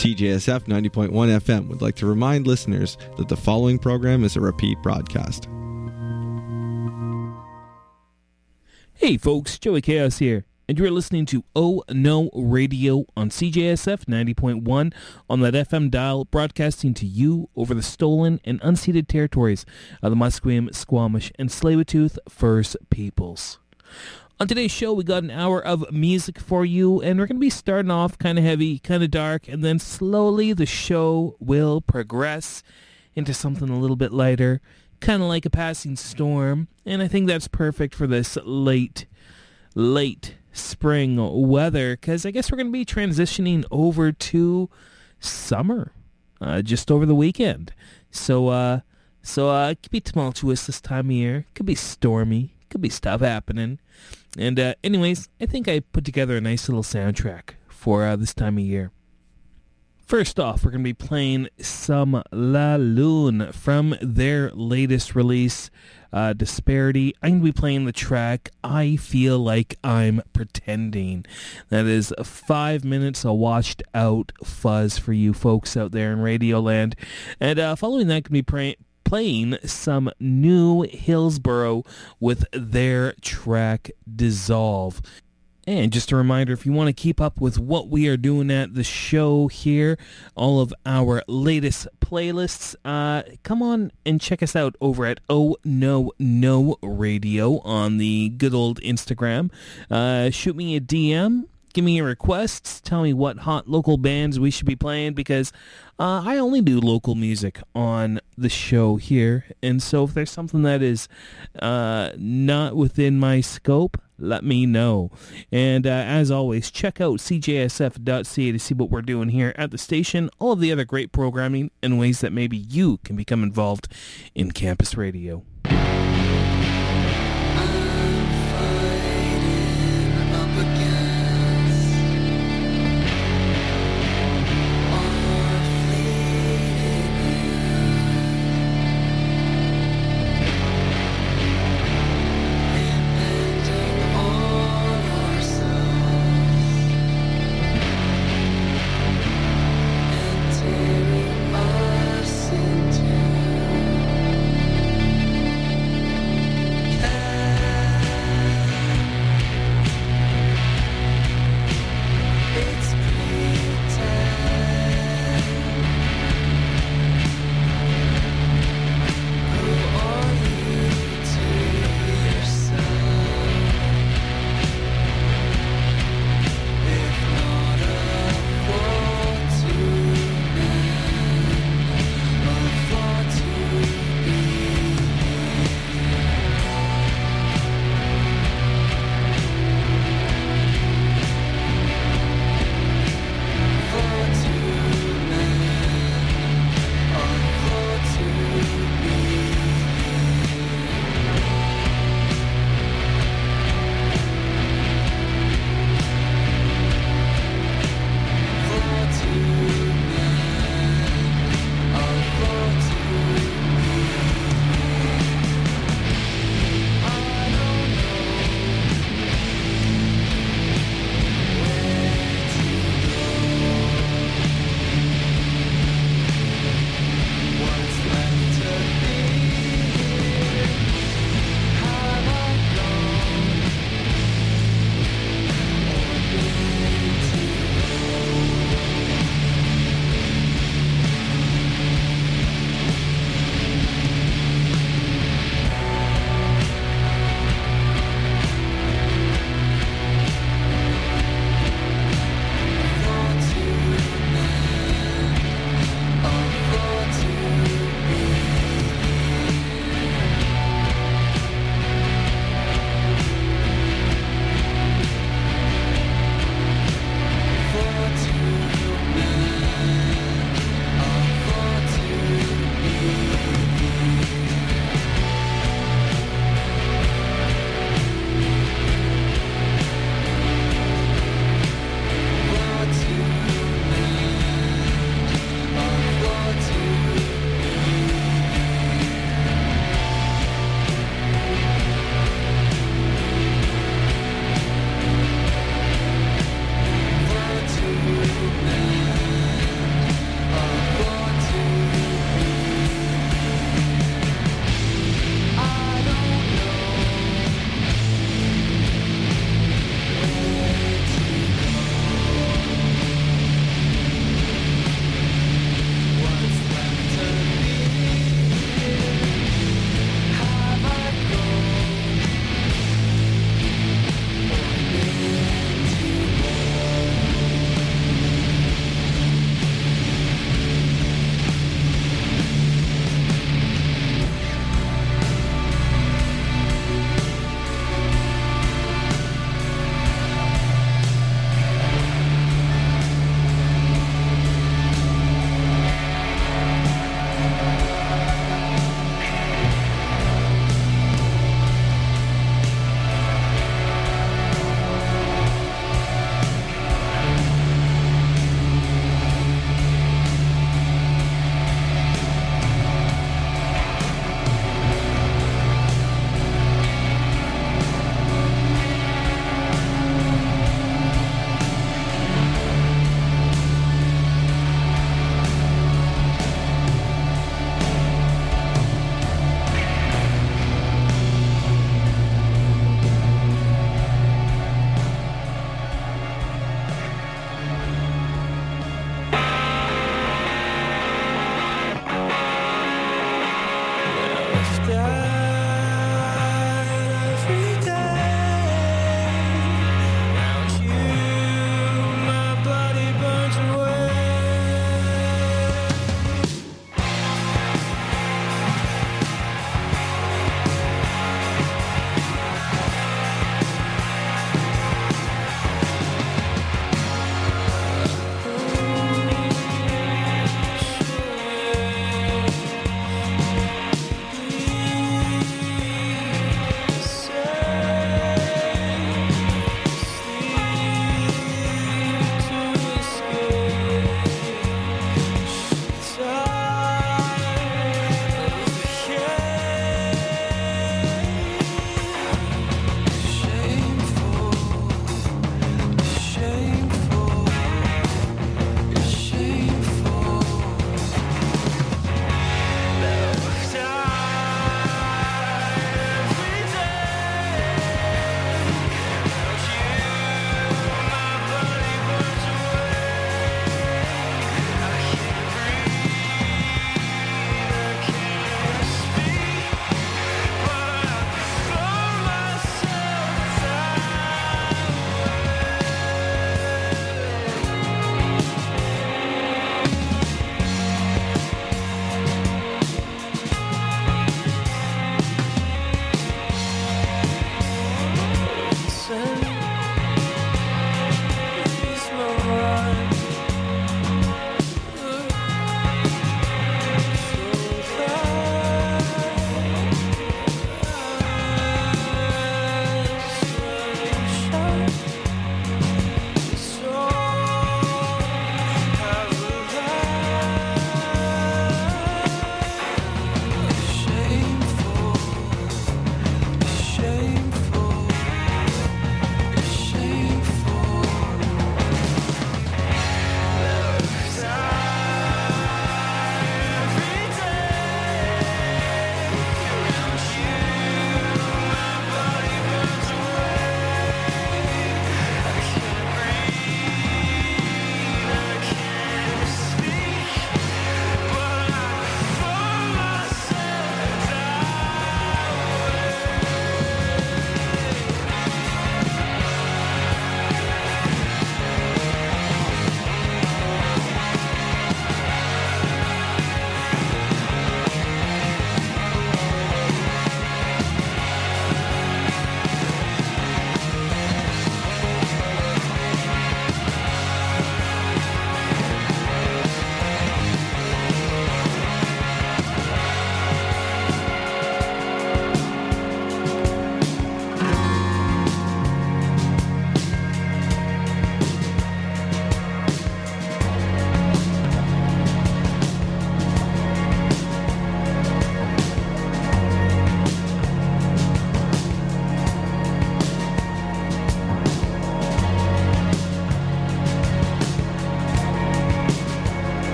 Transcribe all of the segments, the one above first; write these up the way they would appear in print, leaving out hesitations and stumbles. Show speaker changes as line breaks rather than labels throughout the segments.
TJSF 90.1 FM would like to remind listeners that the following program is a repeat broadcast.
Hey folks, Joey Chaos here, and you're listening to Oh No Radio on CJSF 90.1 on that FM dial, broadcasting to you over the stolen and unceded territories of the Musqueam, Squamish, and Tsleil-Waututh First Peoples. On today's show, we got an hour of music for you, and we're going to be starting off kind of heavy, kind of dark, and then slowly the show will progress into something a little bit lighter, kind of like a passing storm, and I think that's perfect for this late spring weather, because I guess we're going to be transitioning over to summer just over the weekend. So it could be tumultuous this time of year, could be stormy, could be stuff happening. And anyways, I think I put together a nice little soundtrack for this time of year. First off, we're going to be playing some La Lune from their latest release, Disparity. I'm going to be playing the track I Feel Like I'm Pretending. That is 5 minutes of washed out fuzz for you folks out there in Radioland. And following that, going to be playing some new Hillsborough with their track Dissolve. And just a reminder, if you want to keep up with what we are doing at the show here, all of our latest playlists, come on and check us out over at Oh No No Radio on the good old Instagram. Shoot me a DM. Give me your requests. Tell me what hot local bands we should be playing, because I only do local music on the show here. And so if there's something that is not within my scope, let me know. And as always, check out cjsf.ca to see what we're doing here at the station, all of the other great programming, and ways that maybe you can become involved in campus radio.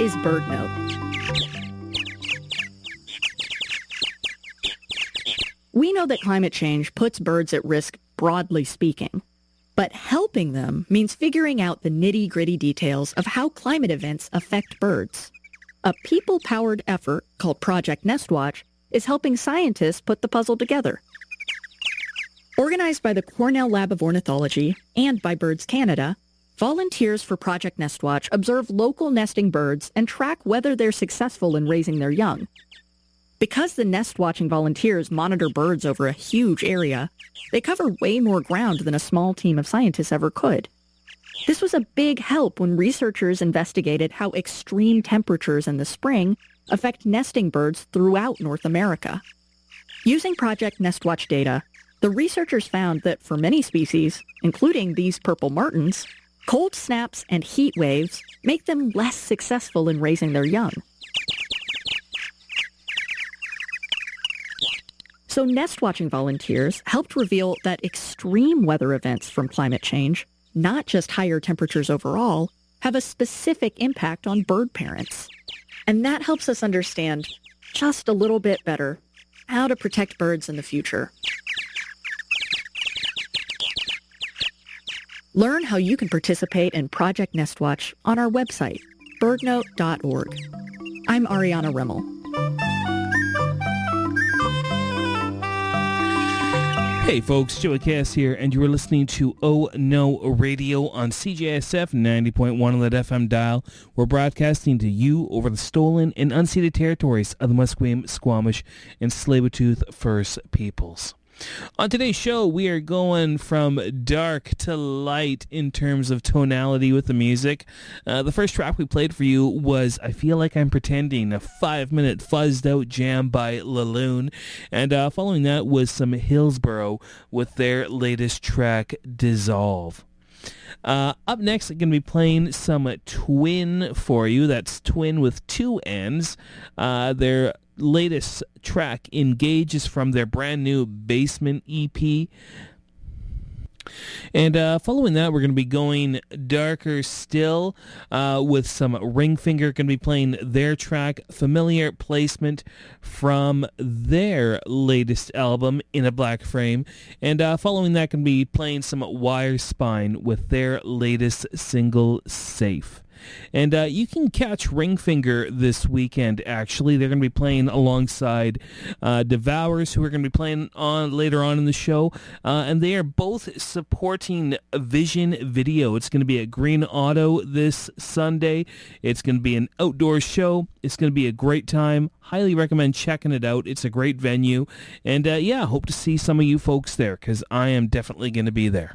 is BirdNote. We know that climate change puts birds at risk, broadly speaking. But helping them means figuring out the nitty-gritty details of how climate events affect birds. A people-powered effort called Project Nestwatch is helping scientists put the puzzle together. Organized by the Cornell Lab of Ornithology and by Birds Canada, volunteers for Project Nestwatch observe local nesting birds and track whether they're successful in raising their young. Because the nest-watching volunteers monitor birds over a huge area, they cover way more ground than a small team of scientists ever could. This was a big help when researchers investigated how extreme temperatures in the spring affect nesting birds throughout North America. Using Project Nestwatch data, the researchers found that for many species, including these purple martins, cold snaps and heat waves make them less successful in raising their young. So nest-watching volunteers helped reveal that extreme weather events from climate change, not just higher temperatures overall, have a specific impact on bird parents. And that helps us understand just a little bit better how to protect birds in the future. Learn how you can participate in Project Nestwatch on our website, birdnote.org. I'm Ariana Rimmel.
Hey folks, Joey Cass here, and you are listening to Oh No Radio on CJSF 90.1 on that FM dial. We're broadcasting to you over the stolen and unceded territories of the Musqueam, Squamish, and Tsleil-Waututh First Peoples. On today's show, we are going from dark to light in terms of tonality with the music. The first track we played for you was I Feel Like I'm Pretending, a 5-minute fuzzed-out jam by Laloon. And following that was some Hillsborough with their latest track, Dissolve. Up next, I'm going to be playing some Twin for you. That's Twin with 2 N's. Their latest track, Engage, is from their brand new Basement EP. And following that, we're going to be going darker still with some Ringfinger. Going to be playing their track, Familiar Placement, from their latest album, In a Black Frame. And following that, going to be playing some Wirespine with their latest single, Safe. And you can catch Ringfinger this weekend, actually. They're going to be playing alongside Devours, who are going to be playing on later on in the show. And they are both supporting Vision Video. It's going to be at Green Auto this Sunday. It's going to be an outdoor show. It's going to be a great time. Highly recommend checking it out. It's a great venue. And yeah, hope to see some of you folks there, because I am definitely going to be there.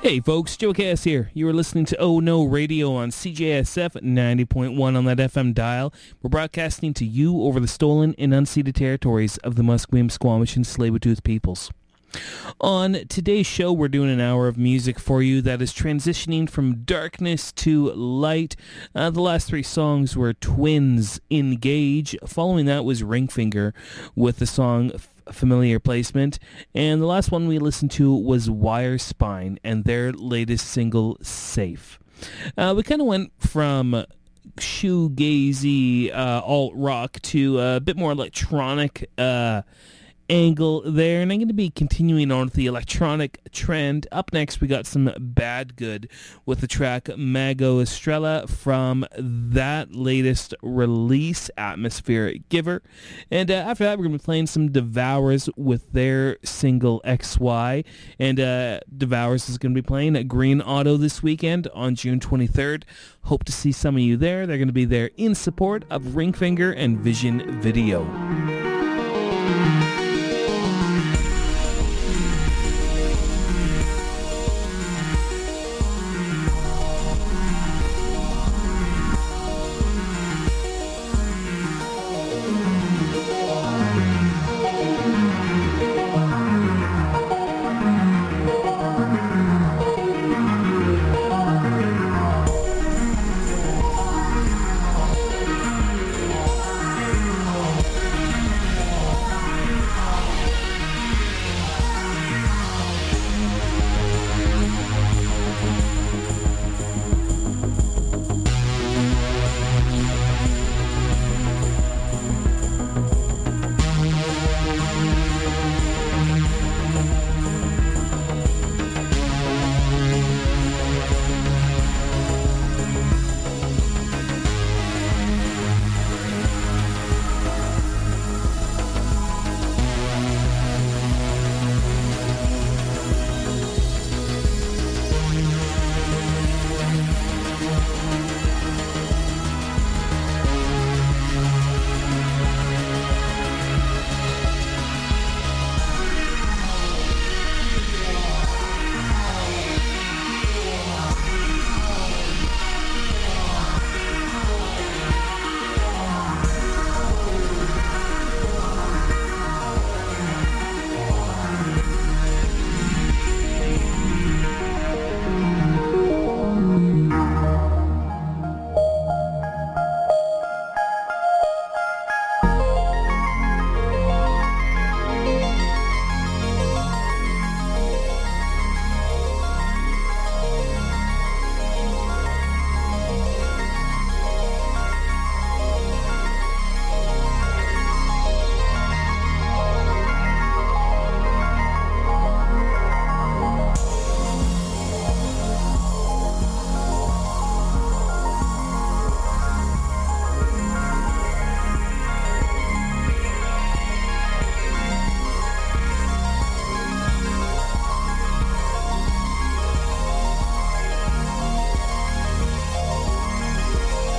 Hey folks, Joe Cass here. You are listening to Oh No Radio on CJSF 90.1 on that FM dial. We're broadcasting to you over the stolen and unceded territories of the Musqueam, Squamish, and Tsleil-Waututh peoples. On today's show, we're doing an hour of music for you that is transitioning from darkness to light. The last three songs were Twins, Engage. Following that was Ringfinger with the song Familiar Placement. And the last one we listened to was Wire Spine and their latest single, Safe. We kind of went from shoegazy alt-rock to a bit more electronic angle there, and I'm going to be continuing on with the electronic trend. Up next, we got some Bad Good with the track Mago Estrella from that latest release, Atmospheric Giver. And after that, we're going to be playing some Devours with their single XY. And Devours is going to be playing at Green Auto this weekend on June 23rd. Hope to see some of you there. They're going to be there in support of Ringfinger and Vision Video.